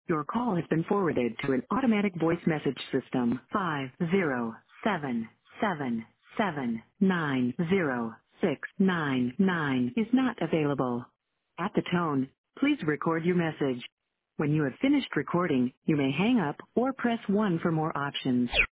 Your call has been forwarded to an automatic voice message system. 50777906999 is not available. At the tone, please record your message. When you have finished recording, you may hang up or press 1 for more options.